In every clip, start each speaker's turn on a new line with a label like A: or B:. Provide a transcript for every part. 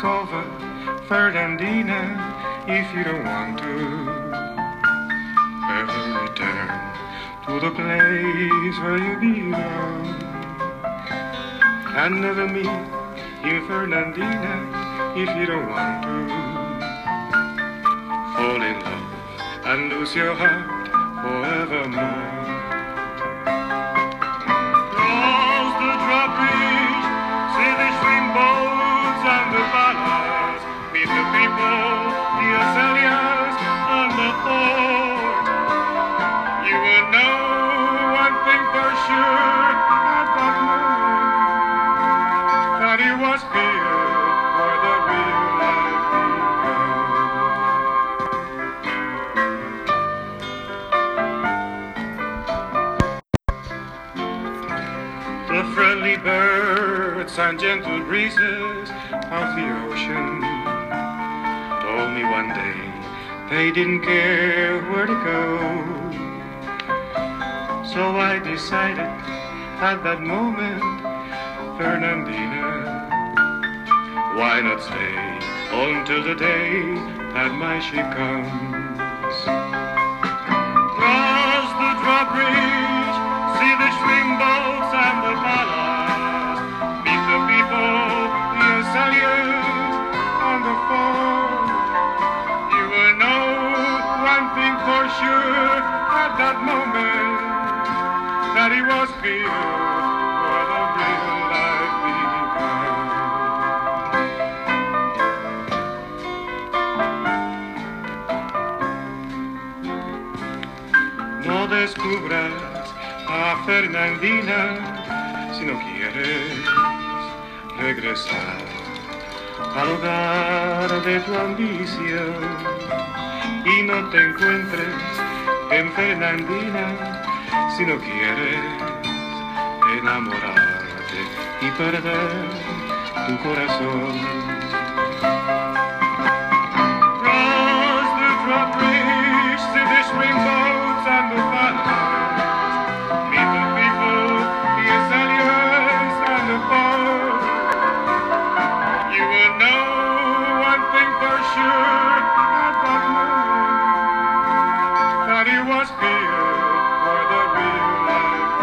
A: discover Fernandina if you don't want to ever return to the place where you belong. And never meet in Fernandina if you don't want to fall in love and lose your heart forevermore. Cross the drawbridge, see the swingboats and the ballast, meet the people, the azaleas and the port. You will know one thing for sure at that moment, that it was here where the real life began. The friendly birds and gentle breezes of the ocean told me one day they didn't care where to go. So I decided at that moment, Fernandina, why not stay until the day that my ship comes? Cross the drawbridge, see the swingboats and the ballast, meet the people, the azaleas and the fort. You will know one thing for sure at that moment, that it was here where the real life began. No descubras a Fernandina si no quieres regresar al hogar de tu ambición, y no te encuentres en Fernandina si no quieres enamorarte y perder tu corazón. Cross the drawbridge, see the swingboats and the ballast, meet the people, the azaleas and the port. You will know one thing for sure at that moment, that it was here where the real life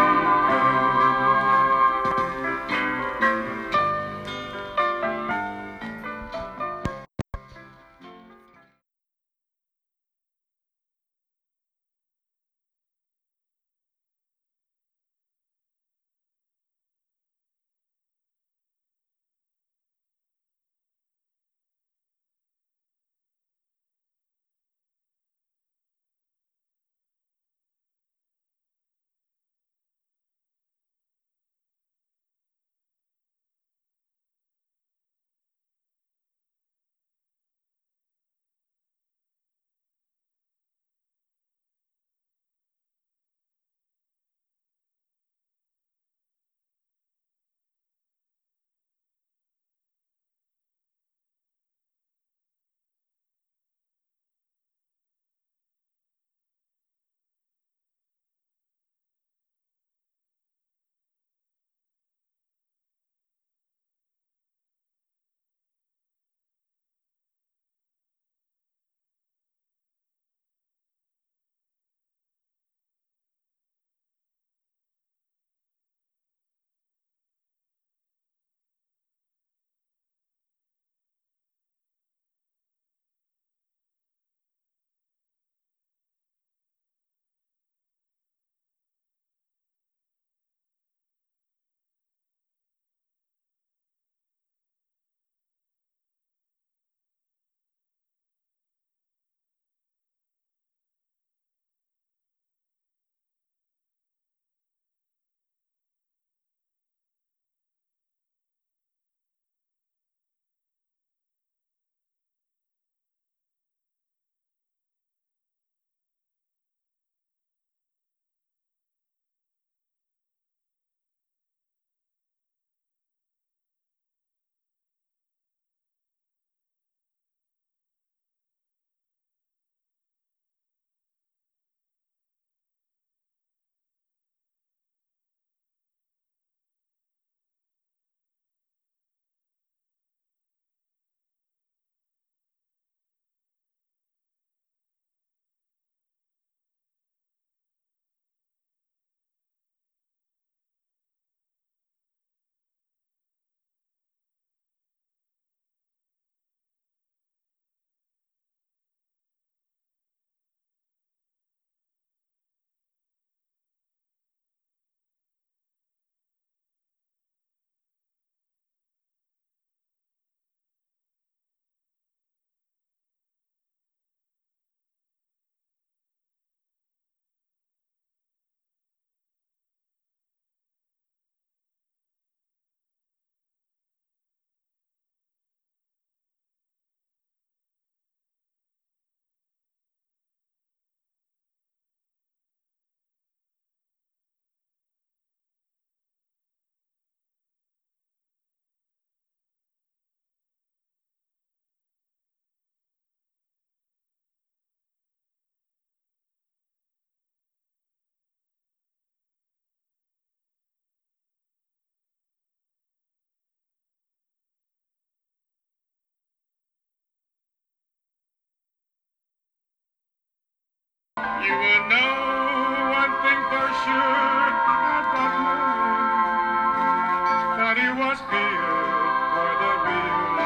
A: You will know one thing for sure at that moment, that he was here for the real